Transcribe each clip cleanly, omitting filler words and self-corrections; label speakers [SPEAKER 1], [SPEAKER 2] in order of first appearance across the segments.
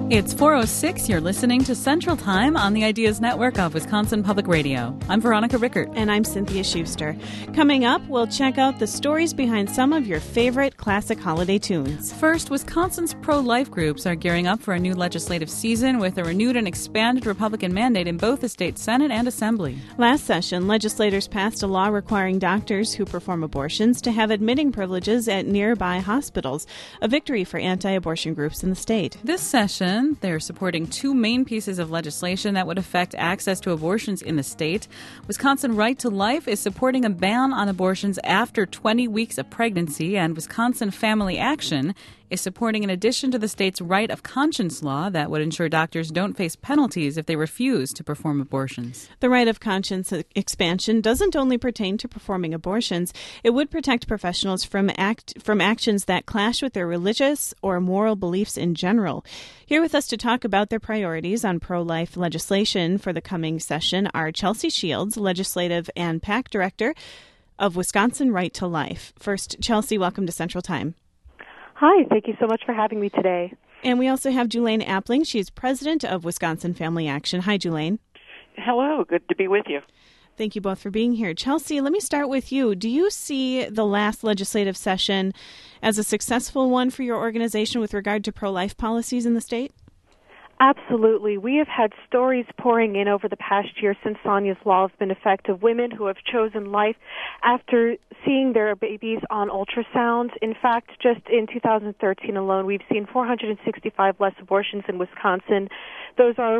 [SPEAKER 1] It's 4:06. You're listening to Central Time on the Ideas Network of Wisconsin Public Radio. I'm Veronica Rickert.
[SPEAKER 2] And I'm Cynthia Schuster. Coming up, we'll check out the stories behind some of your favorite classic holiday tunes.
[SPEAKER 1] First, Wisconsin's pro-life groups are gearing up for a new legislative season with a renewed and expanded Republican mandate in both the state Senate and Assembly.
[SPEAKER 2] Last session, legislators passed a law requiring doctors who perform abortions to have admitting privileges at nearby hospitals, a victory for anti-abortion groups in the state.
[SPEAKER 1] This session, they're supporting two main pieces of legislation that would affect access to abortions in the state. Wisconsin Right to Life is supporting a ban on abortions after 20 weeks of pregnancy, and Wisconsin Family Action is supporting an addition to the state's right of conscience law that would ensure doctors don't face penalties if they refuse to perform abortions.
[SPEAKER 2] The right of conscience expansion doesn't only pertain to performing abortions. It would protect professionals from actions that clash with their religious or moral beliefs in general. Here with us to talk about their priorities on pro-life legislation for the coming session are Chelsea Shields, Legislative and PAC Director of Wisconsin Right to Life. First, Chelsea, welcome to Central Time.
[SPEAKER 3] Hi, thank you so much for having me today.
[SPEAKER 2] And we also have Julaine Appling. She's president of Wisconsin Family Action. Hi, Julaine.
[SPEAKER 4] Hello, good to be with you.
[SPEAKER 2] Thank you both for being here. Chelsea, let me start with you. Do you see the last legislative session as a successful one for your organization with regard to pro-life policies in the state?
[SPEAKER 3] Absolutely. We have had stories pouring in over the past year since Sonia's law has been effective. Women who have chosen life after seeing their babies on ultrasound. In fact, just in 2013 alone, we've seen 465 less abortions in Wisconsin. Those are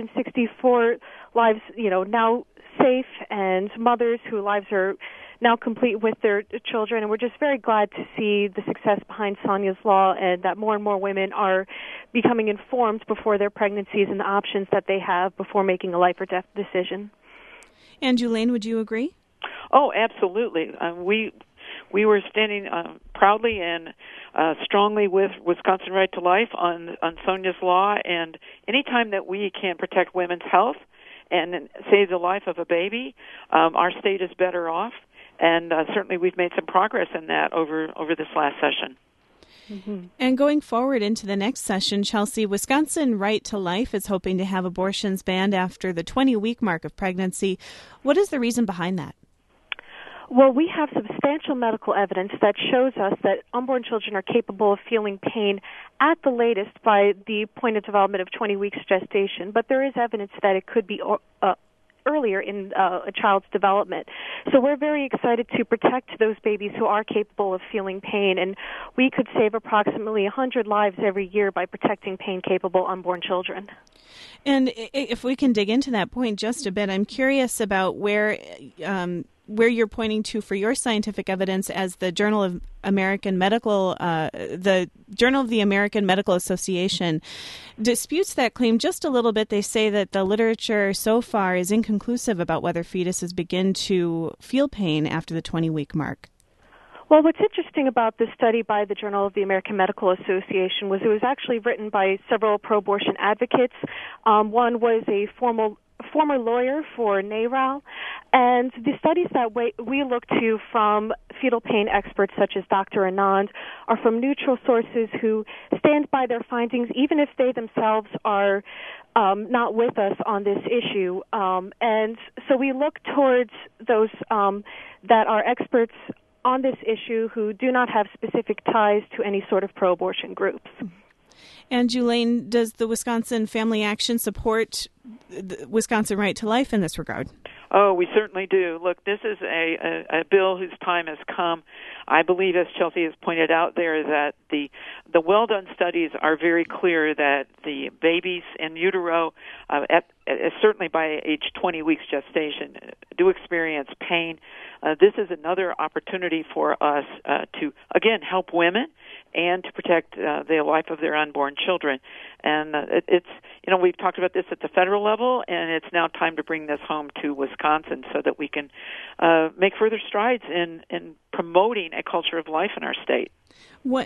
[SPEAKER 3] 464 lives, now safe, and mothers whose lives are now complete with their children. And we're just very glad to see the success behind Sonia's law and that more and more women are becoming informed before their pregnancies and the options that they have before making a life or death decision.
[SPEAKER 2] And Julaine, would you agree?
[SPEAKER 4] Oh, absolutely. We were standing proudly and strongly with Wisconsin Right to Life on Sonia's law, and anytime that we can protect women's health and save the life of a baby, our state is better off. And certainly we've made some progress in that over this last session.
[SPEAKER 2] Mm-hmm. And going forward into the next session, Chelsea, Wisconsin Right to Life is hoping to have abortions banned after the 20-week mark of pregnancy. What is the reason behind that?
[SPEAKER 3] Well, we have substantial medical evidence that shows us that unborn children are capable of feeling pain at the latest by the point of development of 20 weeks gestation, but there is evidence that it could be earlier in a child's development. So we're very excited to protect those babies who are capable of feeling pain, and we could save approximately 100 lives every year by protecting pain-capable unborn children.
[SPEAKER 2] And if we can dig into that point just a bit, I'm curious about where you're pointing to for your scientific evidence as the Journal of American Medical, the Journal of the American Medical Association disputes that claim just a little bit. They say that the literature so far is inconclusive about whether fetuses begin to feel pain after the 20-week mark.
[SPEAKER 3] Well, what's interesting about this study by the Journal of the American Medical Association was it was actually written by several pro-abortion advocates. One was a former lawyer for NARAL, and the studies that we look to from fetal pain experts such as Dr. Anand are from neutral sources who stand by their findings even if they themselves are not with us on this issue. And so we look towards those that are experts on this issue who do not have specific ties to any sort of pro-abortion groups.
[SPEAKER 2] And Julaine, does the Wisconsin Family Action support the Wisconsin Right to Life in this regard?
[SPEAKER 4] Oh, we certainly do. Look, this is a bill whose time has come. I believe, as Chelsea has pointed out there, that the well-done studies are very clear that the babies in utero, certainly by age 20 weeks gestation, do experience pain. This is another opportunity for us to, again, help women and to protect the life of their unborn children. And it's, we've talked about this at the federal level, and it's now time to bring this home to Wisconsin so that we can make further strides in promoting a culture of life in our state.
[SPEAKER 2] What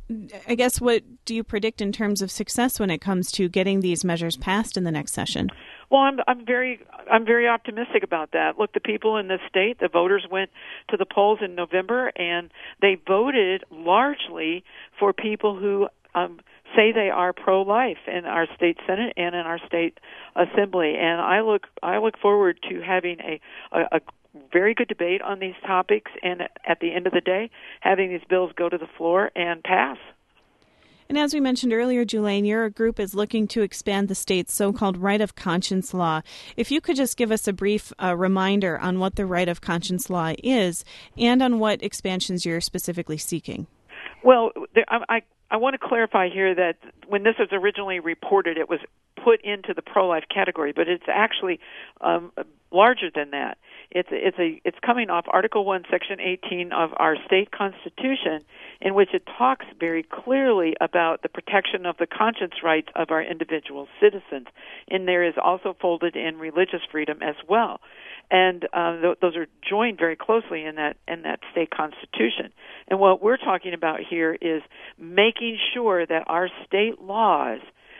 [SPEAKER 2] do you predict in terms of success when it comes to getting these measures passed in the next session?
[SPEAKER 4] Well, I'm very optimistic about that. Look, the people in this state, the voters went to the polls in November, and they voted largely for people who say they are pro-life in our state Senate and in our state Assembly. And I look forward to having a very good debate on these topics, and at the end of the day, having these bills go to the floor and pass.
[SPEAKER 2] And as we mentioned earlier, Julaine, your group is looking to expand the state's so-called right of conscience law. If you could just give us a brief reminder on what the right of conscience law is and on what expansions you're specifically seeking.
[SPEAKER 4] Well, I want to clarify here that when this was originally reported, it was put into the pro-life category, but it's actually larger than that. It's coming off Article 1, Section 18 of our state constitution, in which it talks very clearly about the protection of the conscience rights of our individual citizens. And there is also folded in religious freedom as well. And those are joined very closely in that state constitution. And what we're talking about here is making sure that our state laws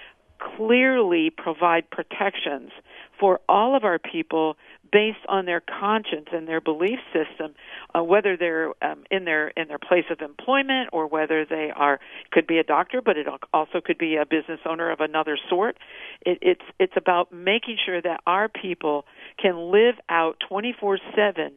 [SPEAKER 4] clearly provide protections for all of our people based on their conscience and their belief system, whether they're in their place of employment or whether they could be a doctor, but it also could be a business owner of another sort. It's about making sure that our people can live out 24/7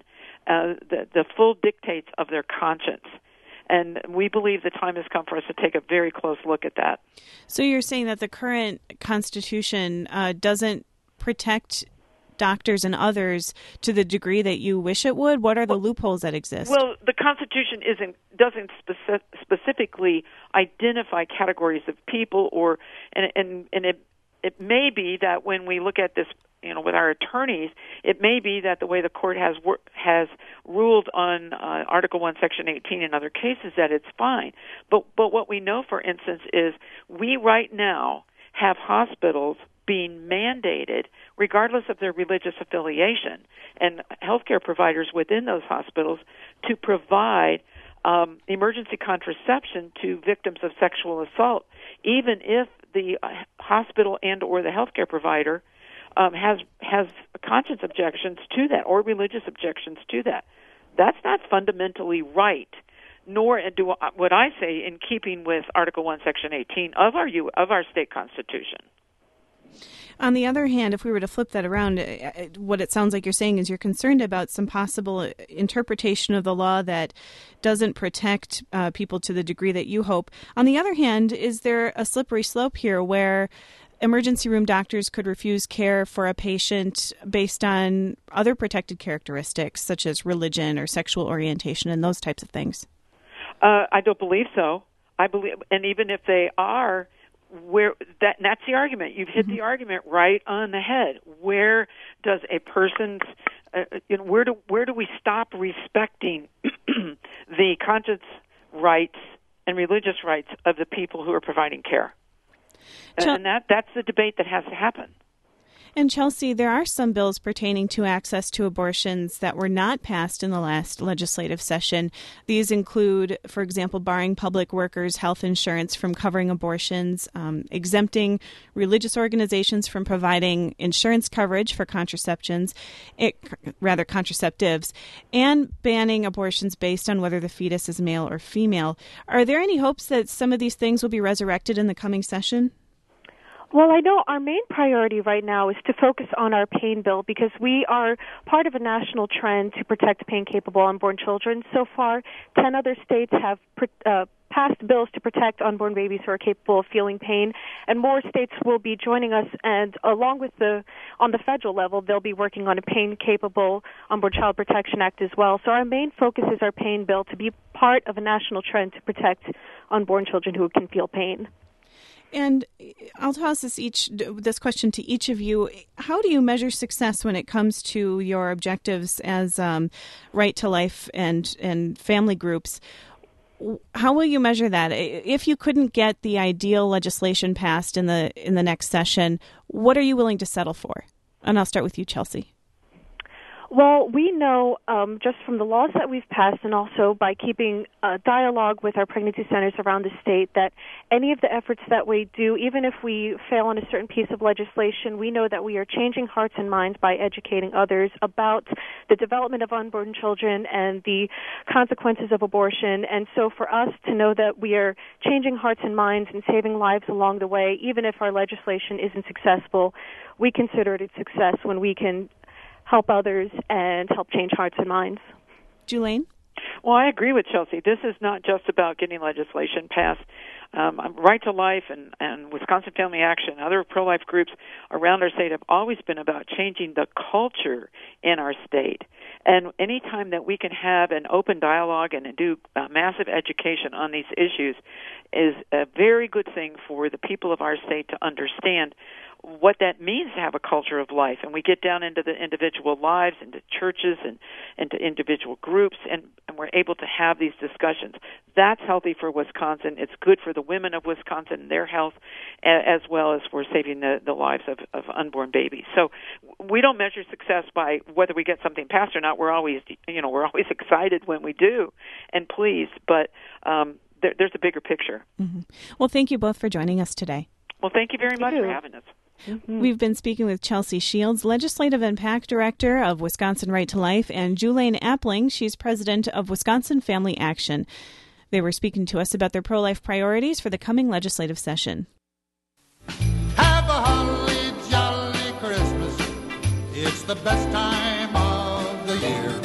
[SPEAKER 4] the full dictates of their conscience. And we believe the time has come for us to take a very close look at that.
[SPEAKER 2] So you're saying that the current Constitution doesn't protect doctors and others to the degree that you wish it would? What are the loopholes that exist?
[SPEAKER 4] Well, the Constitution doesn't specifically identify categories of people, and it may be that when we look at this, with our attorneys, it may be that the way the court has ruled on Article 1, Section 18 and other cases that it's fine. But what we know, for instance, is we right now have hospitals being mandated, regardless of their religious affiliation, and healthcare providers within those hospitals to provide emergency contraception to victims of sexual assault, even if the hospital and or the healthcare provider has conscience objections to that or religious objections to that. That's not fundamentally right, nor would I say in keeping with Article 1, Section 18 of our state constitution.
[SPEAKER 2] On the other hand, if we were to flip that around, what it sounds like you're saying is you're concerned about some possible interpretation of the law that doesn't protect people to the degree that you hope. On the other hand, is there a slippery slope here where emergency room doctors could refuse care for a patient based on other protected characteristics, such as religion or sexual orientation and those types of things?
[SPEAKER 4] I don't believe so. I believe, and even if they are, that's the argument. You've hit the argument right on the head. Where does a person's where do we stop respecting the conscience rights and religious rights of the people who are providing care? And that's the debate that has to happen.
[SPEAKER 2] And Chelsea, there are some bills pertaining to access to abortions that were not passed in the last legislative session. These include, for example, barring public workers' health insurance from covering abortions, exempting religious organizations from providing insurance coverage for contraceptives, and banning abortions based on whether the fetus is male or female. Are there any hopes that some of these things will be resurrected in the coming session?
[SPEAKER 3] Well, I know our main priority right now is to focus on our pain bill because we are part of a national trend to protect pain-capable unborn children. So far, 10 other states have passed bills to protect unborn babies who are capable of feeling pain, and more states will be joining us, and along with on the federal level, they'll be working on a pain-capable Unborn Child Protection Act as well. So our main focus is our pain bill to be part of a national trend to protect unborn children who can feel pain.
[SPEAKER 2] And I'll toss this question to each of you. How do you measure success when it comes to your objectives as Right to Life and family groups? How will you measure that? If you couldn't get the ideal legislation passed in the next session, what are you willing to settle for? And I'll start with you, Chelsea.
[SPEAKER 3] Well, we know just from the laws that we've passed and also by keeping dialogue with our pregnancy centers around the state that any of the efforts that we do, even if we fail on a certain piece of legislation, we know that we are changing hearts and minds by educating others about the development of unborn children and the consequences of abortion. And so for us to know that we are changing hearts and minds and saving lives along the way, even if our legislation isn't successful, we consider it a success when we can help others and help change hearts and minds.
[SPEAKER 2] Julaine?
[SPEAKER 4] Well, I agree with Chelsea. This is not just about getting legislation passed. Right to Life and Wisconsin Family Action, other pro-life groups around our state have always been about changing the culture in our state. And any time that we can have an open dialogue and do massive education on these issues is a very good thing for the people of our state to understand what that means to have a culture of life. And we get down into the individual lives, into churches and into individual groups, and we're able to have these discussions. That's healthy for Wisconsin. It's good for the women of Wisconsin and their health, as well as for saving the lives of unborn babies. So we don't measure success by whether we get something passed or not. We're always excited when we do and pleased, but there's a bigger picture.
[SPEAKER 2] Mm-hmm. Well, thank you both for joining us today.
[SPEAKER 4] Well, thank you very much for having us.
[SPEAKER 2] Mm-hmm. We've been speaking with Chelsea Shields, Legislative and PAC Director of Wisconsin Right to Life, and Julaine Appling. She's President of Wisconsin Family Action. They were speaking to us about their pro-life priorities for the coming legislative session.
[SPEAKER 5] Have a holly jolly Christmas. It's the best time of the year.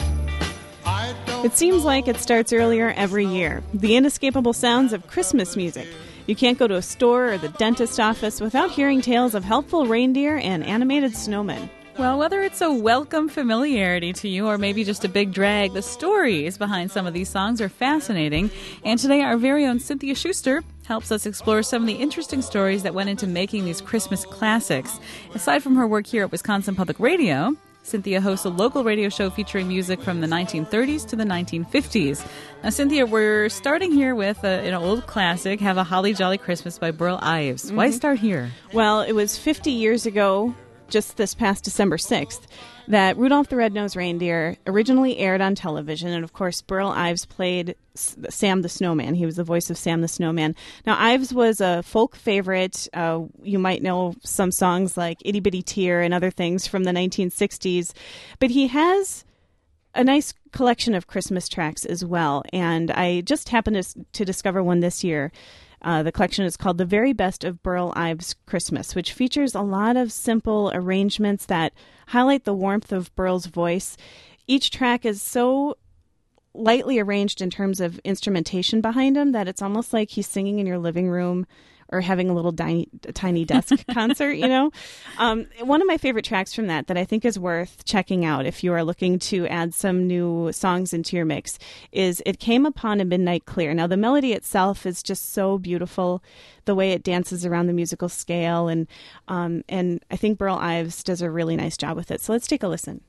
[SPEAKER 2] It seems like it starts earlier every year. The inescapable sounds of Christmas music. You can't go to a store or the dentist office without hearing tales of helpful reindeer and animated snowmen.
[SPEAKER 1] Well, whether it's a welcome familiarity to you or maybe just a big drag, the stories behind some of these songs are fascinating. And today, our very own Cynthia Schuster helps us explore some of the interesting stories that went into making these Christmas classics. Aside from her work here at Wisconsin Public Radio, Cynthia hosts a local radio show featuring music from the 1930s to the 1950s. Now, Cynthia, we're starting here with an old classic, Have a Holly Jolly Christmas by Burl Ives. Mm-hmm. Why start here?
[SPEAKER 2] Well, it was 50 years ago, just this past December 6th, that Rudolph the Red-Nosed Reindeer originally aired on television. And, of course, Burl Ives played Sam the Snowman. He was the voice of Sam the Snowman. Now, Ives was a folk favorite. You might know some songs like Itty Bitty Tear and other things from the 1960s. But he has a nice collection of Christmas tracks as well. And I just happened to discover one this year. The collection is called The Very Best of Burl Ives Christmas, which features a lot of simple arrangements that highlight the warmth of Burl's voice. Each track is so lightly arranged in terms of instrumentation behind him that it's almost like he's singing in your living room or having a little tiny desk concert, you know. One of my favorite tracks from that I think is worth checking out if you are looking to add some new songs into your mix is It Came Upon a Midnight Clear. Now, the melody itself is just so beautiful, the way it dances around the musical scale, and I think Burl Ives does a really nice job with it. So let's take a listen.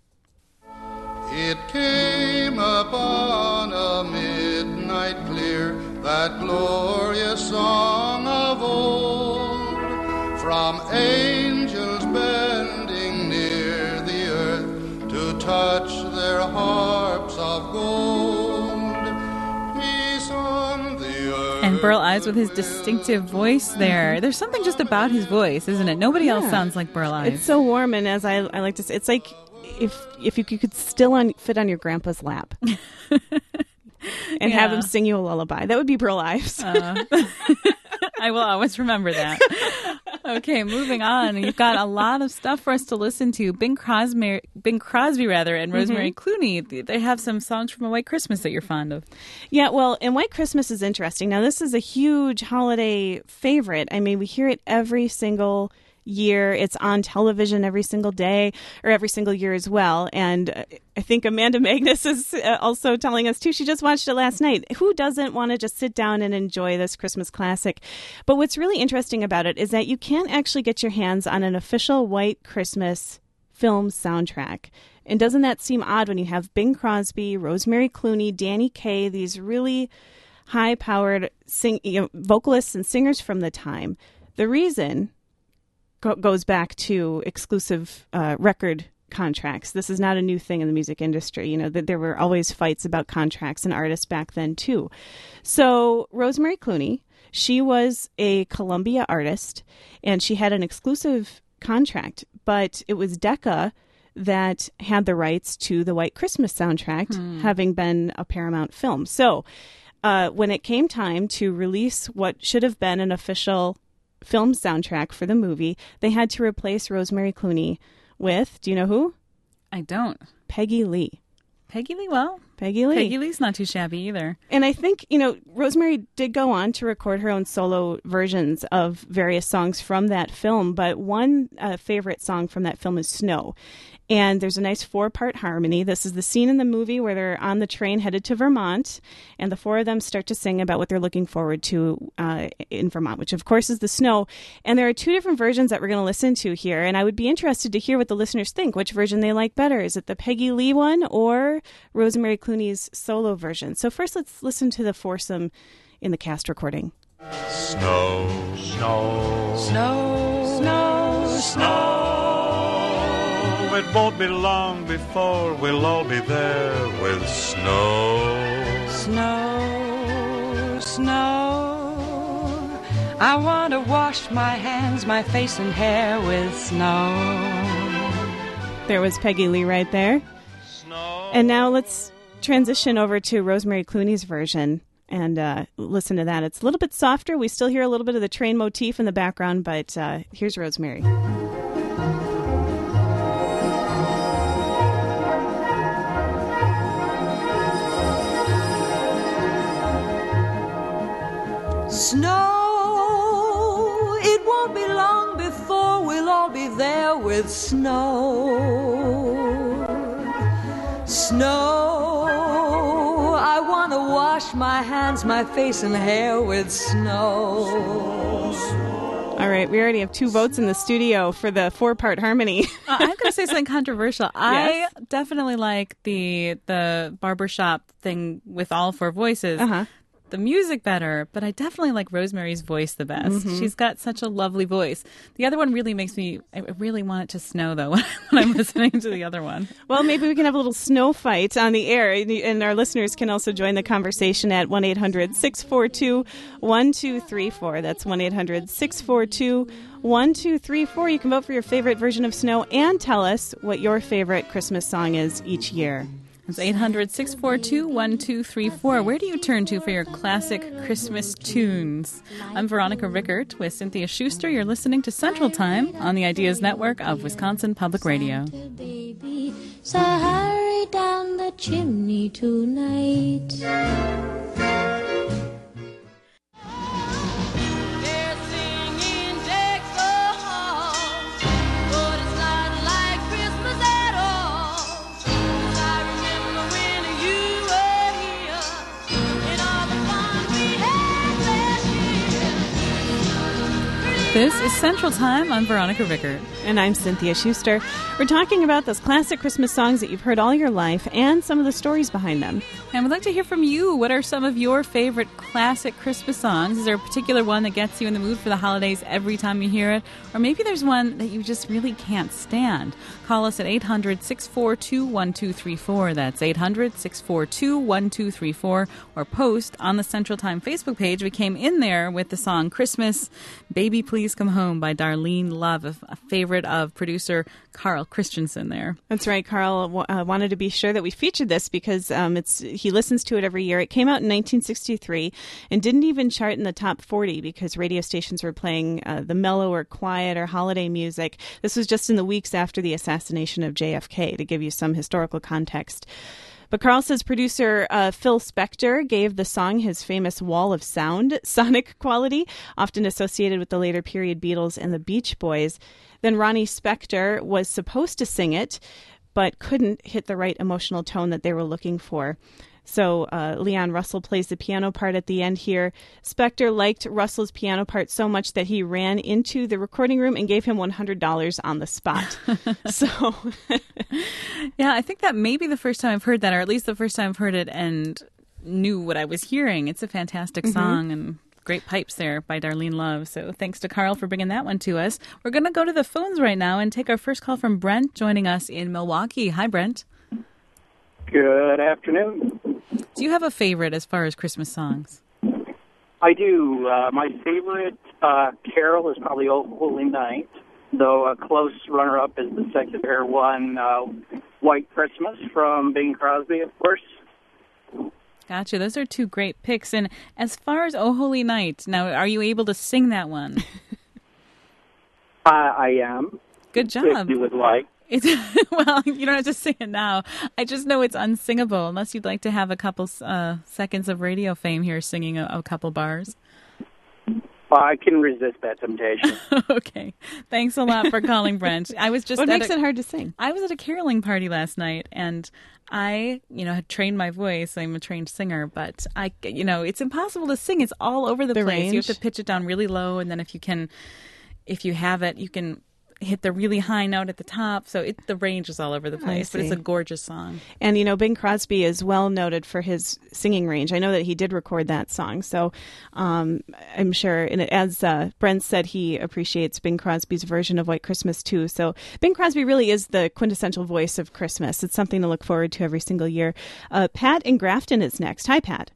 [SPEAKER 5] It came upon a midnight clear, that glorious song of old, from angels bending near the earth to touch their harps of gold. Peace on the earth.
[SPEAKER 1] And Burl Ives with his distinctive voice there. Mm-hmm. There's something just about his voice, isn't it? Nobody else sounds like Burl Ives.
[SPEAKER 2] It's so warm, and as I like to say, it's like if you could still fit on your grandpa's lap and have him sing you a lullaby. That would be Burl Ives.
[SPEAKER 1] I will always remember that. Okay, moving on. You've got a lot of stuff for us to listen to. Bing Crosby, and Rosemary Clooney. They have some songs from A White Christmas that you're fond of.
[SPEAKER 2] Yeah, well, and White Christmas is interesting. Now, this is a huge holiday favorite. I mean, we hear it every single year. It's on television every single day or every single year as well. And I think Amanda Magnus is also telling us too. She just watched it last night. Who doesn't want to just sit down and enjoy this Christmas classic? But what's really interesting about it is that you can't actually get your hands on an official White Christmas film soundtrack. And doesn't that seem odd when you have Bing Crosby, Rosemary Clooney, Danny Kaye, these really high-powered vocalists and singers from the time? The reason goes back to exclusive record contracts. This is not a new thing in the music industry. You know, that there were always fights about contracts and artists back then too. So Rosemary Clooney, she was a Columbia artist, and she had an exclusive contract, but it was Decca that had the rights to the White Christmas soundtrack, having been a Paramount film. So when it came time to release what should have been an official film soundtrack for the movie, they had to replace Rosemary Clooney with, do you know who?
[SPEAKER 1] I don't.
[SPEAKER 2] Peggy Lee.
[SPEAKER 1] Peggy Lee, well,
[SPEAKER 2] Peggy Lee.
[SPEAKER 1] Peggy Lee's not too shabby either.
[SPEAKER 2] And I think, you know, Rosemary did go on to record her own solo versions of various songs from that film, but one favorite song from that film is Snow. And there's a nice 4-part harmony. This is the scene in the movie where they're on the train headed to Vermont, and the 4 of them start to sing about what they're looking forward to in Vermont, which of course is the snow. And there are 2 different versions that we're going to listen to here, and I would be interested to hear what the listeners think, which version they like better. Is it the Peggy Lee one or Rosemary Clooney's solo version? So first let's listen to the foursome in the cast recording.
[SPEAKER 5] Snow, snow,
[SPEAKER 6] Snow, snow, snow.
[SPEAKER 5] it won't be long before we'll all be there with snow.
[SPEAKER 6] Snow, snow. I want to wash my hands, my face and hair with snow.
[SPEAKER 2] There was Peggy Lee right there.
[SPEAKER 5] Snow.
[SPEAKER 2] And now let's transition over to Rosemary Clooney's version and listen to that. It's a little bit softer. We still hear a little bit of the train motif in the background, but here's Rosemary.
[SPEAKER 6] Snow, it won't be long before we'll all be there with snow. Snow, I want to wash my hands, my face and hair with snow.
[SPEAKER 2] All right, we already have 2 votes in the studio for the 4-part harmony.
[SPEAKER 1] I'm going to say something controversial.
[SPEAKER 2] Yes.
[SPEAKER 1] I definitely like the barbershop thing with all 4 voices. The music better, but I definitely like Rosemary's voice the best.
[SPEAKER 2] Mm-hmm.
[SPEAKER 1] She's got such a lovely voice. The other one really makes me, I really want it to snow though when I'm listening to the other one.
[SPEAKER 2] Well, maybe we can have a little snow fight on the air, and our listeners can also join the conversation at 1-800-642-1234. That's 1-800-642-1234. You can vote for your favorite version of Snow and tell us what your favorite Christmas song is each year.
[SPEAKER 1] It's 800-642-1234. Where do you turn to for your classic Christmas tunes? I'm Veronica Rickert with Cynthia Schuster. You're listening to Central Time on the Ideas Network of Wisconsin Public Radio.
[SPEAKER 7] Baby, so hurry down the chimney tonight.
[SPEAKER 1] This is Central Time. I'm Veronica Rickert.
[SPEAKER 2] And I'm Cynthia Schuster. We're talking about those classic Christmas songs that you've heard all your life and some of the stories behind them.
[SPEAKER 1] And we'd like to hear from you. What are some of your favorite classic Christmas songs? Is there a particular one that gets you in the mood for the holidays every time you hear it? Or maybe there's one that you just really can't stand. Call us at 800-642-1234. That's 800-642-1234. Or post on the Central Time Facebook page. We came in there with the song Christmas, Baby Please Come Home by Darlene Love, a favorite of producer Carl Christensen there.
[SPEAKER 2] That's right. Carl wanted to be sure that we featured this because he listens to it every year. It came out in 1963 and didn't even chart in the top 40 because radio stations were playing the mellow or quiet or holiday music. This was just in the weeks after the assassination of JFK, to give you some historical context. But Carl says producer Phil Spector gave the song his famous wall of sound sonic quality, often associated with the later period Beatles and the Beach Boys. Then Ronnie Spector was supposed to sing it, but couldn't hit the right emotional tone that they were looking for. So Leon Russell plays the piano part at the end here. Spector liked Russell's piano part so much that he ran into the recording room and gave him $100 on the spot. So,
[SPEAKER 1] yeah, I think that may be the first time I've heard that, or at least the first time I've heard it and knew what I was hearing. It's a fantastic song and Great pipes there by Darlene Love. So thanks to Carl for bringing that one to us. We're going to go to the phones right now and take our first call from Brent joining us in Milwaukee. Hi, Brent.
[SPEAKER 8] Good afternoon.
[SPEAKER 1] Do you have a favorite as far as Christmas songs?
[SPEAKER 8] I do. My favorite carol is probably "O Holy Night," though a close runner-up is the secular one, "White Christmas" from Bing Crosby, of course.
[SPEAKER 1] Gotcha. Those are two great picks. And as far as "O Holy Night," now, are you able to sing that one?
[SPEAKER 8] I am.
[SPEAKER 1] Good job.
[SPEAKER 8] If you would like.
[SPEAKER 1] It's, well, you don't have to sing it now. I just know it's unsingable, unless you'd like to have a couple seconds of radio fame here singing a couple bars.
[SPEAKER 8] I can resist that temptation.
[SPEAKER 1] Okay. Thanks a lot for calling, Brent. I was just
[SPEAKER 2] What makes it hard to sing?
[SPEAKER 1] I was at a caroling party last night, and I, had trained my voice. I'm a trained singer, but it's impossible to sing. It's all over the place.
[SPEAKER 2] Range.
[SPEAKER 1] You have to pitch it down really low, and then if you have it, you can hit the really high note at the top. So the range is all over the place, but it's a gorgeous song.
[SPEAKER 2] And, Bing Crosby is well noted for his singing range. I know that he did record that song. So I'm sure, and as Brent said, he appreciates Bing Crosby's version of White Christmas, too. So Bing Crosby really is the quintessential voice of Christmas. It's something to look forward to every single year. Pat in Grafton is next. Hi, Pat.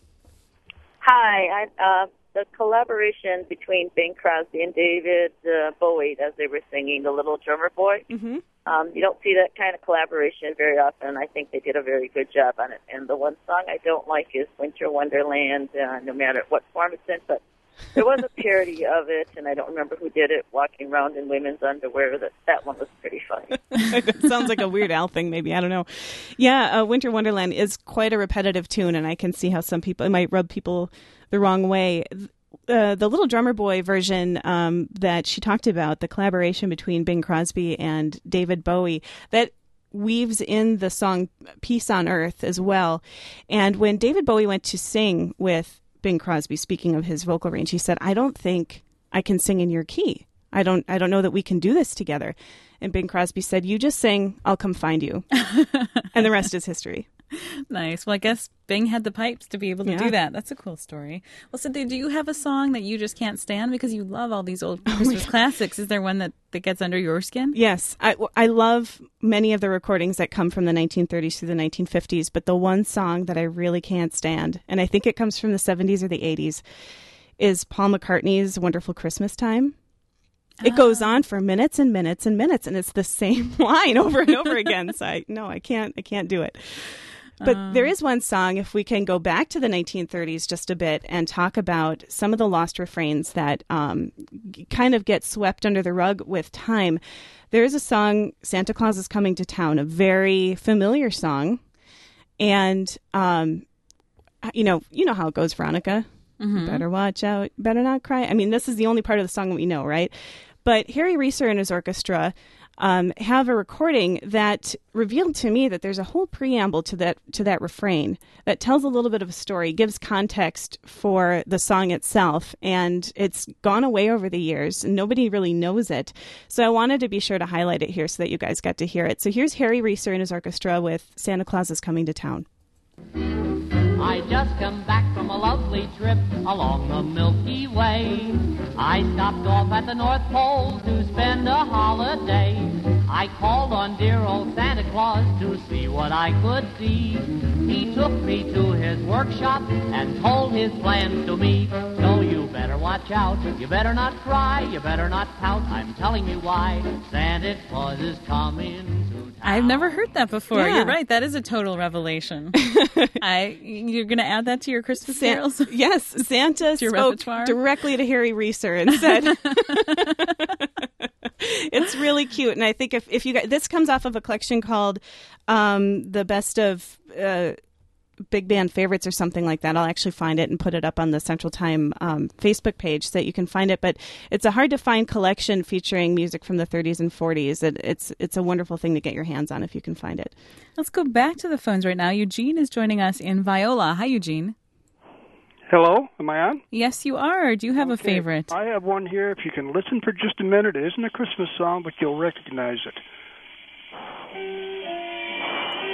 [SPEAKER 9] Hi. The collaboration between Bing Crosby and David Bowie as they were singing The Little Drummer Boy,
[SPEAKER 2] Mm-hmm.
[SPEAKER 9] You don't see that kind of collaboration very often. I think they did a very good job on it. And the one song I don't like is Winter Wonderland, no matter what form it's in. But there was a parody of it, and I don't remember who did it, walking around in women's underwear. That one was pretty funny.
[SPEAKER 2] It sounds like a Weird Al thing, maybe. I don't know. Yeah, Winter Wonderland is quite a repetitive tune, and I can see how it might rub people the wrong way. The Little Drummer Boy version that she talked about, the collaboration between Bing Crosby and David Bowie, that weaves in the song Peace on Earth as well. And when David Bowie went to sing with Bing Crosby, speaking of his vocal range, he said, "I don't think I can sing in your key. I don't know that we can do this together." And Bing Crosby said, "You just sing, I'll come find you." And the rest is history.
[SPEAKER 1] Nice. Well, I guess Bing had the pipes to be able to do that. That's a cool story. Well, Cynthia, do you have a song that you just can't stand because you love all these old Christmas classics? Is there one that gets under your skin?
[SPEAKER 2] Yes. I love many of the recordings that come from the 1930s through the 1950s, but the one song that I really can't stand, and I think it comes from the 70s or the 80s, is Paul McCartney's Wonderful Christmas Time. It goes on for minutes and minutes and minutes, and it's the same line over and over again. So I can't do it. But there is one song, if we can go back to the 1930s just a bit and talk about some of the lost refrains that kind of get swept under the rug with time. There is a song, Santa Claus is Coming to Town, a very familiar song. And, you know how it goes, Veronica. Mm-hmm. Better watch out, better not cry. I mean, this is the only part of the song that we know, right? But Harry Reeser and his orchestra have a recording that revealed to me that there's a whole preamble to that refrain that tells a little bit of a story, gives context for the song itself, and it's gone away over the years. And nobody really knows it. So I wanted to be sure to highlight it here so that you guys got to hear it. So here's Harry Reeser and his orchestra with Santa Claus is Coming to Town.
[SPEAKER 10] I just come back from a lovely trip along the Milky Way. I stopped off at the North Pole to spend a holiday. I called on dear old Santa Claus to see what I could see. He took me to his workshop and told his plans to me. So you better watch out, you better not cry, you better not pout. I'm telling you why, Santa Claus is coming to town.
[SPEAKER 1] I've never heard that before.
[SPEAKER 2] Yeah.
[SPEAKER 1] You're right. That is a total revelation. You're going to add that to your Christmas carols?
[SPEAKER 2] Yes, Santa
[SPEAKER 1] your
[SPEAKER 2] spoke
[SPEAKER 1] repertoire?
[SPEAKER 2] directly to Harry Reeser and said, it's really cute. And I think if you guys, this comes off of a collection called The Best of Big Band Favorites or something like that. I'll actually find it and put it up on the Central Time Facebook page so that you can find it. But it's a hard to find collection featuring music from the 30s and 40s. It's a wonderful thing to get your hands on if you can find it.
[SPEAKER 1] Let's go back to the phones right now. Eugene is joining us in Viola. Hi, Eugene.
[SPEAKER 11] Hello, am I on?
[SPEAKER 1] Yes, you are. Do you have a favorite?
[SPEAKER 11] I have one here. If you can listen for just a minute, it isn't a Christmas song, but you'll recognize it.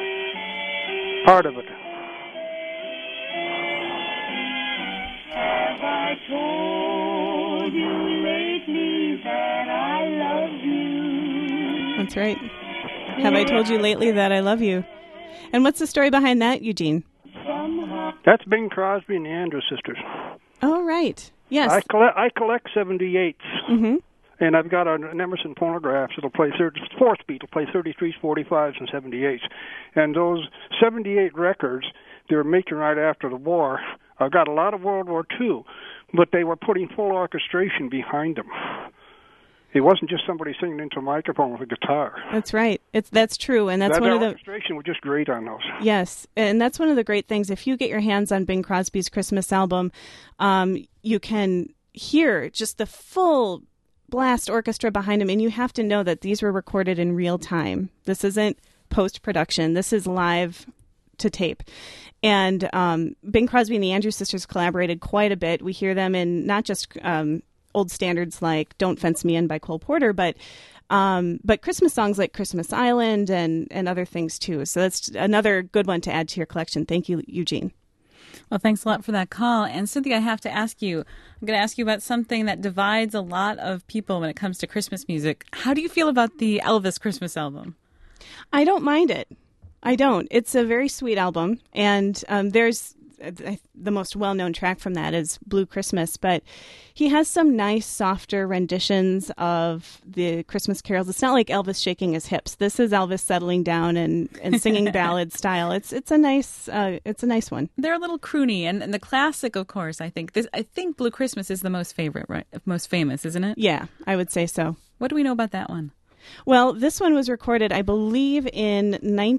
[SPEAKER 11] Part of it.
[SPEAKER 12] Have I told you lately that I love you?
[SPEAKER 2] That's right. Have I told you lately that I love you? And what's the story behind that, Eugene?
[SPEAKER 11] That's Bing Crosby and the Andrews Sisters.
[SPEAKER 2] Oh, right. Yes.
[SPEAKER 11] I collect 78s.
[SPEAKER 2] Mm-hmm.
[SPEAKER 11] And I've got an Emerson phonograph that'll play 4-speed. It'll play 33s, 45s, and 78s. And those 78 records they were making right after the war, I've got a lot of World War II, but they were putting full orchestration behind them. It wasn't just somebody singing into a microphone with a guitar.
[SPEAKER 2] That's right. That's true, and that's one of the
[SPEAKER 11] orchestration was just great on those.
[SPEAKER 2] Yes, and that's one of the great things. If you get your hands on Bing Crosby's Christmas album, you can hear just the full blast orchestra behind him, and you have to know that these were recorded in real time. This isn't post-production. This is live to tape. And Bing Crosby and the Andrews Sisters collaborated quite a bit. We hear them in not just old standards like Don't Fence Me In by Cole Porter, but Christmas songs like Christmas Island and other things too. So that's another good one to add to your collection. Thank you, Eugene.
[SPEAKER 1] Well, thanks a lot for that call. And Cynthia, I have to ask you, I'm going to ask you about something that divides a lot of people when it comes to Christmas music. How do you feel about the Elvis Christmas album?
[SPEAKER 2] I don't mind it. I don't. It's a very sweet album. And there's the most well-known track from that is Blue Christmas, but he has some nice, softer renditions of the Christmas carols. It's not like Elvis shaking his hips. This is Elvis settling down and singing ballad style. It's a nice one.
[SPEAKER 1] They're a little croony, and the classic, of course. I think Blue Christmas is the most favorite, right? Most famous, isn't it?
[SPEAKER 2] Yeah, I would say so.
[SPEAKER 1] What do we know about that one?
[SPEAKER 2] Well, this one was recorded, I believe, in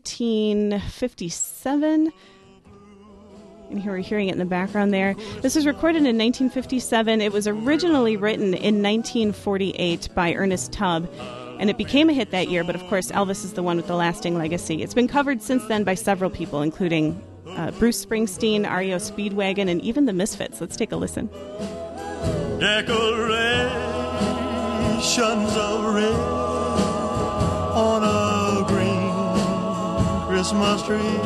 [SPEAKER 2] 1957. And here we're hearing it in the background there. This was recorded in 1957. It was originally written in 1948 by Ernest Tubb, and it became a hit that year. But of course, Elvis is the one with the lasting legacy. It's been covered since then by several people, including Bruce Springsteen, REO Speedwagon, and even the Misfits. Let's take a listen.
[SPEAKER 5] Decorations of red on a green Christmas tree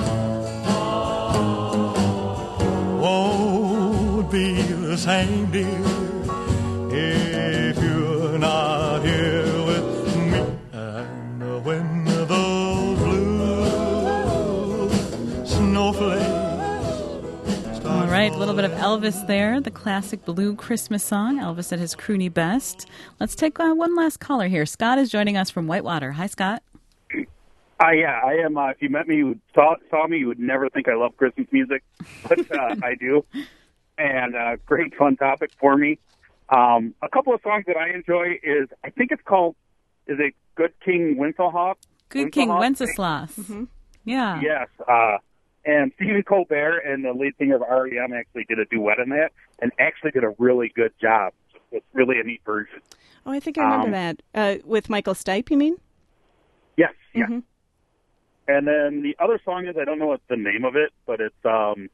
[SPEAKER 5] won't be the same, dear, if you're not here with me. And when those blue snowflakes
[SPEAKER 1] All right, a little bit of Elvis there, the classic Blue Christmas song, Elvis at his croony best. Let's take one last caller here. Scott is joining us from Whitewater. Hi, Scott.
[SPEAKER 13] Yeah, I am. If you met me, you saw me, you would never think I love Christmas music, but I do. And great fun topic for me. A couple of songs that I enjoy is it Good King Wenceslas?
[SPEAKER 1] Good King Wenceslas. Mm-hmm. Yeah.
[SPEAKER 13] Yes. And Stephen Colbert and the lead singer of REM actually did a duet in that and actually did a really good job. It's really a neat version.
[SPEAKER 2] Oh, I think I remember that. With Michael Stipe, you mean?
[SPEAKER 13] Yes, yeah. Mm-hmm. And then the other song is, I don't know what the name of it, but it's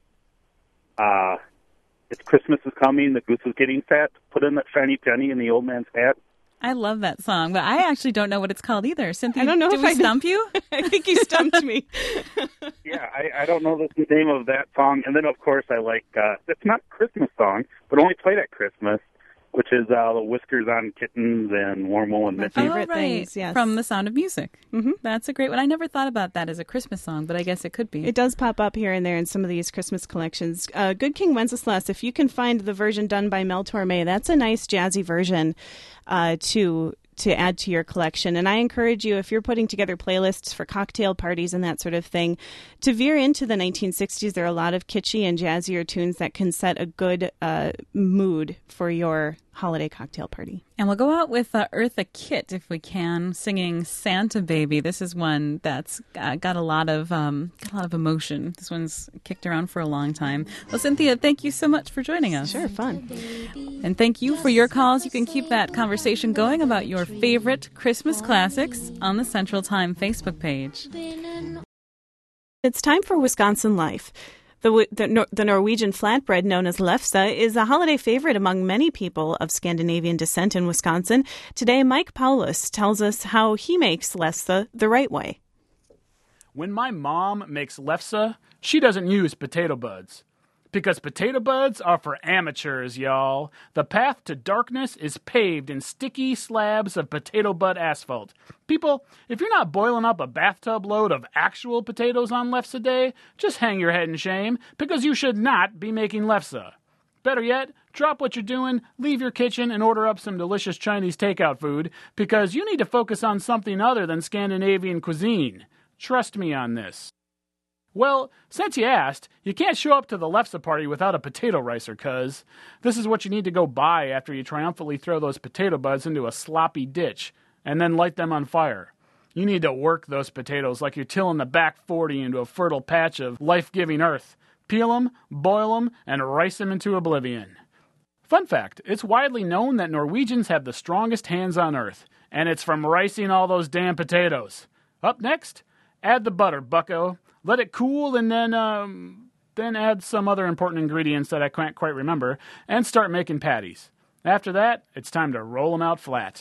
[SPEAKER 13] Christmas is Coming, the goose is getting fat. Put in that shiny penny in the old man's hat.
[SPEAKER 1] I love that song, but I actually don't know what it's called either. Cynthia,
[SPEAKER 2] I don't know
[SPEAKER 1] did we stump you?
[SPEAKER 2] I think you stumped me.
[SPEAKER 13] Yeah, I don't know the name of that song. And then, of course, I like, it's not a Christmas song, but only played at Christmas, which is the Whiskers on Kittens and Warm Wool and Missy.
[SPEAKER 1] My favorite things, yes. From The Sound of Music. Mm-hmm. That's a great one. I never thought about that as a Christmas song, but I guess it could be.
[SPEAKER 2] It does pop up here and there in some of these Christmas collections. Good King Wenceslas, if you can find the version done by Mel Torme, that's a nice jazzy version to add to your collection. And I encourage you, if you're putting together playlists for cocktail parties and that sort of thing, to veer into the 1960s. There are a lot of kitschy and jazzier tunes that can set a good mood for your holiday cocktail party.
[SPEAKER 1] And we'll go out with Eartha Kitt, if we can, singing Santa Baby. This is one that's got a lot of emotion. This one's kicked around for a long time. Well, Cynthia, thank you so much for joining us.
[SPEAKER 2] Sure, fun.
[SPEAKER 1] And thank you for your calls. You can keep that conversation going about your favorite Christmas classics on the Central Time Facebook page.
[SPEAKER 2] It's time for Wisconsin Life. The Norwegian flatbread known as lefse is a holiday favorite among many people of Scandinavian descent in Wisconsin. Today, Mike Paulus tells us how he makes lefse the right way.
[SPEAKER 14] When my mom makes lefse, she doesn't use potato buds. Because potato buds are for amateurs, y'all. The path to darkness is paved in sticky slabs of potato bud asphalt. People, if you're not boiling up a bathtub load of actual potatoes on lefse day, just hang your head in shame, because you should not be making lefse. Better yet, drop what you're doing, leave your kitchen, and order up some delicious Chinese takeout food, because you need to focus on something other than Scandinavian cuisine. Trust me on this. Well, since you asked, you can't show up to the lefse party without a potato ricer, cuz. This is what you need to go buy after you triumphantly throw those potato buds into a sloppy ditch, and then light them on fire. You need to work those potatoes like you're tilling the back 40 into a fertile patch of life-giving earth. Peel them, boil them, and rice them into oblivion. Fun fact, it's widely known that Norwegians have the strongest hands on earth, and it's from ricing all those damn potatoes. Up next, add the butter, bucko. Let it cool, and then add some other important ingredients that I can't quite remember, and start making patties. After that, it's time to roll them out flat.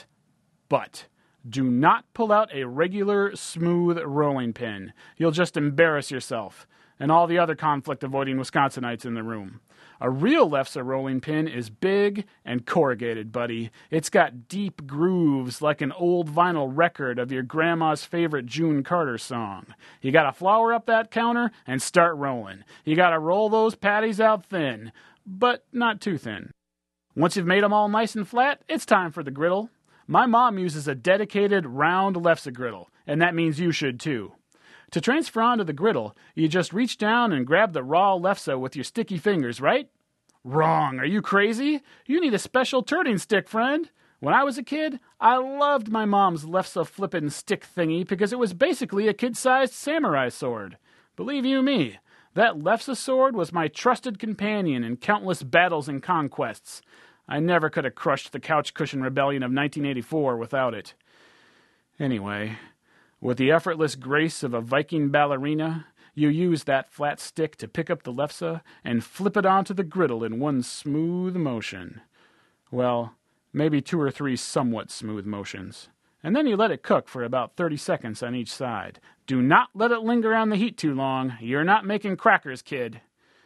[SPEAKER 14] But do not pull out a regular, smooth rolling pin. You'll just embarrass yourself and all the other conflict-avoiding Wisconsinites in the room. A real lefse rolling pin is big and corrugated, buddy. It's got deep grooves like an old vinyl record of your grandma's favorite June Carter song. You gotta flour up that counter and start rolling. You gotta roll those patties out thin, but not too thin. Once you've made them all nice and flat, it's time for the griddle. My mom uses a dedicated round lefse griddle, and that means you should too. To transfer onto the griddle, you just reach down and grab the raw lefse with your sticky fingers, right? Wrong. Are you crazy? You need a special turning stick, friend. When I was a kid, I loved my mom's lefse flippin' stick thingy because it was basically a kid-sized samurai sword. Believe you me, that lefse sword was my trusted companion in countless battles and conquests. I never could have crushed the couch cushion rebellion of 1984 without it. Anyway, with the effortless grace of a Viking ballerina, you use that flat stick to pick up the lefse and flip it onto the griddle in one smooth motion. Well, maybe 2 or 3 somewhat smooth motions. And then you let it cook for about 30 seconds on each side. Do not let it linger on the heat too long. You're not making crackers, kid.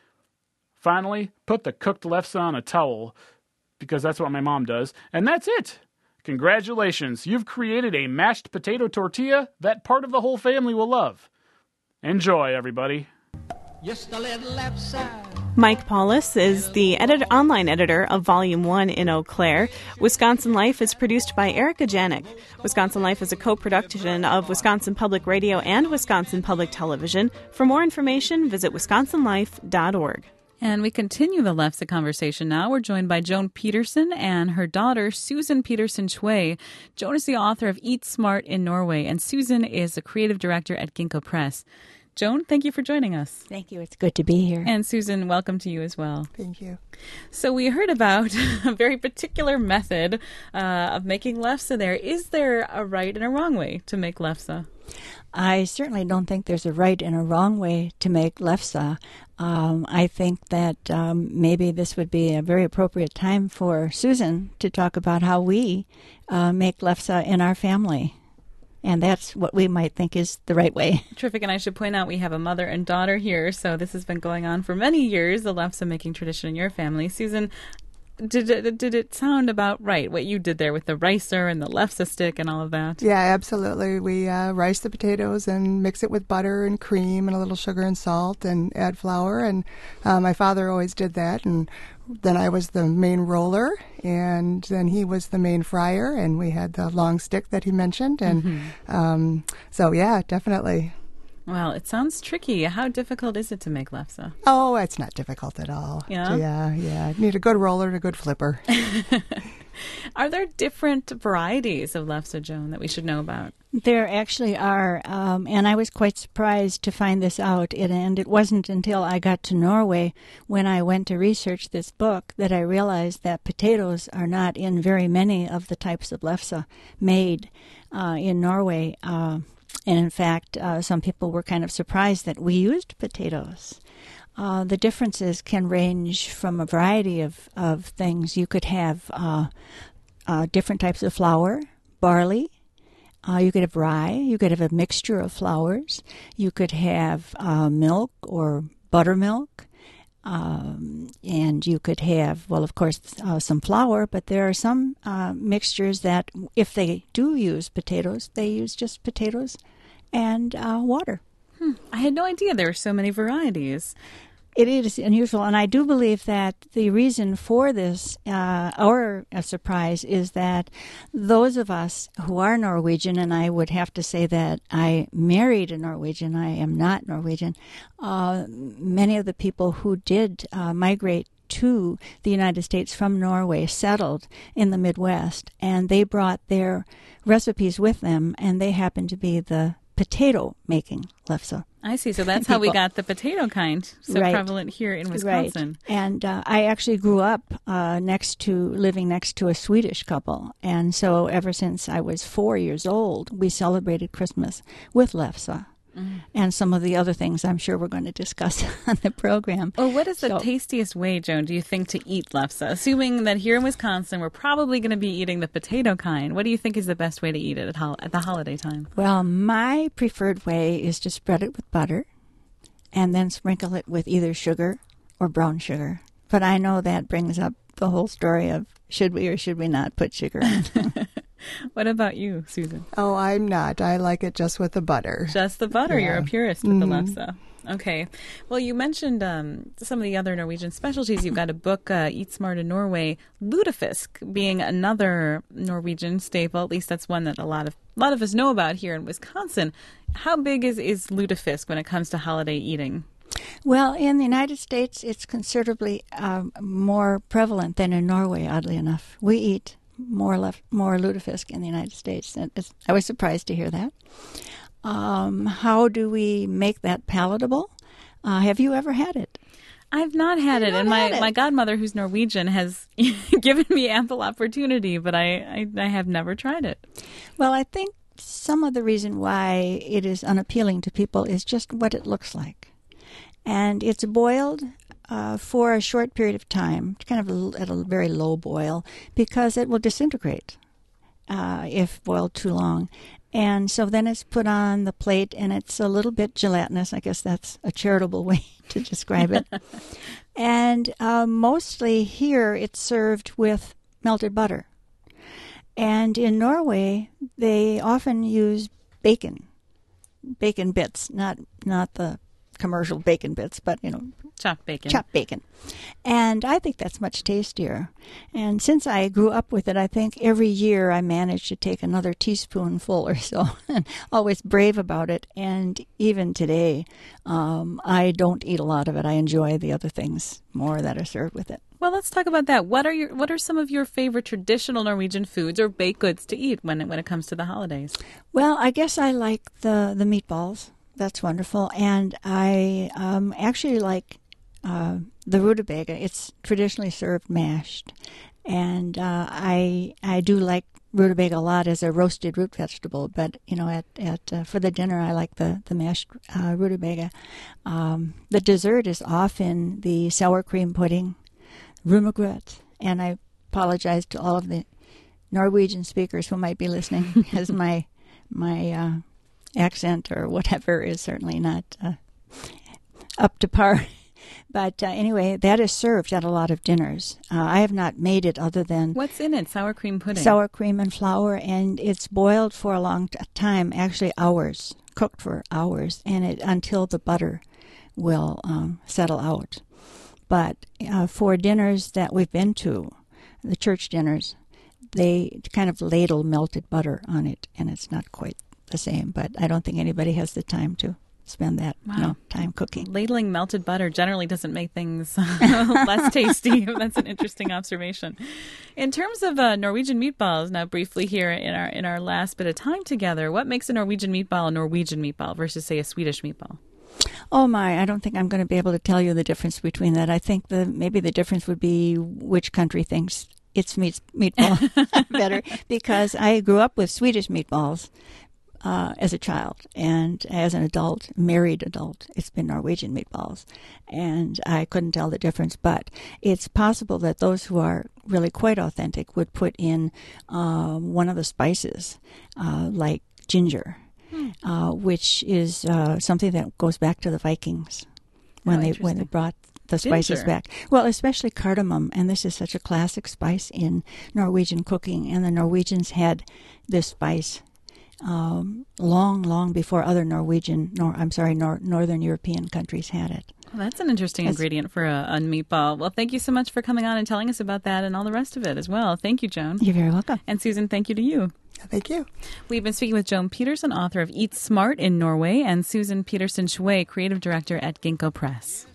[SPEAKER 14] Finally, put the cooked lefse on a towel, because that's what my mom does, and that's it. Congratulations, you've created a mashed potato tortilla that part of the whole family will love. Enjoy, everybody.
[SPEAKER 15] Just a little lefse.
[SPEAKER 2] Mike Paulus is the online editor of Volume 1 in Eau Claire. Wisconsin Life is produced by Erica Janik. Wisconsin Life is a co-production of Wisconsin Public Radio and Wisconsin Public Television. For more information, visit wisconsinlife.org.
[SPEAKER 1] And we continue the lefse conversation now. We're joined by Joan Peterson and her daughter, Susan Peterson Chue. Joan is the author of Eat Smart in Norway, and Susan is the creative director at Ginkgo Press. Joan, thank you for joining us.
[SPEAKER 16] Thank you. It's good to be here.
[SPEAKER 1] And Susan, welcome to you as well.
[SPEAKER 16] Thank you.
[SPEAKER 1] So we heard about a very particular method of making lefse there. Is there a right and a wrong way to make lefse?
[SPEAKER 16] I certainly don't think there's a right and a wrong way to make lefse. I think that maybe this would be a very appropriate time for Susan to talk about how we make lefse in our family. And that's what we might think is the right way.
[SPEAKER 1] Terrific. And I should point out we have a mother and daughter here, so this has been going on for many years, the lefse making tradition in your family. Susan, did it sound about right, what you did there with the ricer and the lefse stick and all of that?
[SPEAKER 17] Yeah, absolutely. We rice the potatoes and mix it with butter and cream and a little sugar and salt and add flour. And my father always did that. And then I was the main roller, and then he was the main fryer, and we had the long stick that he mentioned. And so, yeah, definitely.
[SPEAKER 1] Well, it sounds tricky. How difficult is it to make lefse?
[SPEAKER 17] Oh, it's not difficult at all.
[SPEAKER 1] Yeah?
[SPEAKER 17] Yeah. Need a good roller and a good flipper.
[SPEAKER 1] Are there different varieties of lefse, Joan, that we should know about?
[SPEAKER 16] There actually are, and I was quite surprised to find this out, and it wasn't until I got to Norway when I went to research this book that I realized that potatoes are not in very many of the types of lefse made in Norway. And in fact, some people were kind of surprised that we used potatoes. The differences can range from a variety of things. You could have different types of flour, barley. You could have rye. You could have a mixture of flours. You could have milk or buttermilk. And you could have, well, of course, some flour, but there are some mixtures that, if they do use potatoes, they use just potatoes and water.
[SPEAKER 1] I had no idea there were so many varieties.
[SPEAKER 16] It is unusual, and I do believe that the reason for this, our surprise, is that those of us who are Norwegian, and I would have to say that I married a Norwegian, I am not Norwegian, many of the people who did migrate to the United States from Norway settled in the Midwest, and they brought their recipes with them, and they happened to be the potato-making lefse.
[SPEAKER 1] I see. So that's how we got the potato kind, so prevalent here in Wisconsin.
[SPEAKER 16] Right. And I actually grew up living next to a Swedish couple. And so ever since I was 4 years old, we celebrated Christmas with lefse. And some of the other things I'm sure we're going to discuss on the program.
[SPEAKER 1] Well, what is the tastiest way, Joan, do you think, to eat lefse? Assuming that here in Wisconsin we're probably going to be eating the potato kind, what do you think is the best way to eat it at the holiday time?
[SPEAKER 16] Well, my preferred way is to spread it with butter and then sprinkle it with either sugar or brown sugar. But I know that brings up the whole story of should we or should we not put sugar in.
[SPEAKER 1] What about you, Susan?
[SPEAKER 17] Oh, I'm not. I like it just with the butter.
[SPEAKER 1] Just the butter. Yeah. You're a purist with the lefse. Okay. Well, you mentioned some of the other Norwegian specialties. You've got a book, Eat Smart in Norway. Lutefisk being another Norwegian staple. At least that's one that a lot of us know about here in Wisconsin. How big is lutefisk when it comes to holiday eating?
[SPEAKER 16] Well, in the United States, it's considerably more prevalent than in Norway, oddly enough. We eat more lutefisk in the United States. I was surprised to hear that. How do we make that palatable? Have you ever had it?
[SPEAKER 1] I've not had it, and my godmother, who's Norwegian, has given me ample opportunity, but I have never tried it.
[SPEAKER 16] Well, I think some of the reason why it is unappealing to people is just what it looks like. And it's boiled for a short period of time, kind of at a very low boil, because it will disintegrate if boiled too long. And so then it's put on the plate, and it's a little bit gelatinous. I guess that's a charitable way to describe it. And mostly here it's served with melted butter. And in Norway, they often use bacon bits, not the commercial bacon bits, but,
[SPEAKER 1] chopped bacon.
[SPEAKER 16] Chopped bacon. And I think that's much tastier. And since I grew up with it, I think every year I manage to take another teaspoonful or so, and always brave about it. And even today, I don't eat a lot of it. I enjoy the other things more that are served with it.
[SPEAKER 1] Well, let's talk about that. What are some of your favorite traditional Norwegian foods or baked goods to eat when it comes to the holidays?
[SPEAKER 16] Well, I guess I like the meatballs. That's wonderful. And I actually like the rutabaga. It's traditionally served mashed. And I do like rutabaga a lot as a roasted root vegetable. But, for the dinner, I like the mashed rutabaga. The dessert is often the sour cream pudding, rumegrøt. And I apologize to all of the Norwegian speakers who might be listening, because my accent or whatever is certainly not up to par. But anyway, that is served at a lot of dinners. I have not made it other than...
[SPEAKER 1] What's in it? Sour cream pudding?
[SPEAKER 16] Sour cream and flour, and it's boiled for a long time, actually hours, cooked for hours, and until the butter will settle out. But for dinners that we've been to, the church dinners, they kind of ladle melted butter on it, and it's not quite the same, but I don't think anybody has the time to spend that time cooking.
[SPEAKER 1] Ladling melted butter generally doesn't make things less tasty. That's an interesting observation. In terms of Norwegian meatballs, now briefly here in our last bit of time together, what makes a Norwegian meatball versus, say, a Swedish meatball?
[SPEAKER 16] Oh my, I don't think I'm going to be able to tell you the difference between that. I think maybe the difference would be which country thinks its meatball better, because I grew up with Swedish meatballs as a child, and as an adult, married adult, it's been Norwegian meatballs, and I couldn't tell the difference. But it's possible that those who are really quite authentic would put in one of the spices, like ginger, which is something that goes back to the Vikings when they brought the spices
[SPEAKER 1] Ginger.
[SPEAKER 16] back. Well, especially cardamom, and this is such a classic spice in Norwegian cooking, and the Norwegians had this spice long before other Northern European countries had it.
[SPEAKER 1] Well, that's an interesting ingredient for a meatball. Well, thank you so much for coming on and telling us about that and all the rest of it as well. Thank you, Joan.
[SPEAKER 16] You're very welcome.
[SPEAKER 1] And Susan, thank you to you.
[SPEAKER 17] Thank you.
[SPEAKER 1] We've been speaking with Joan Peterson, author of Eat Smart in Norway, and Susan Peterson Schway, creative director at Ginkgo Press.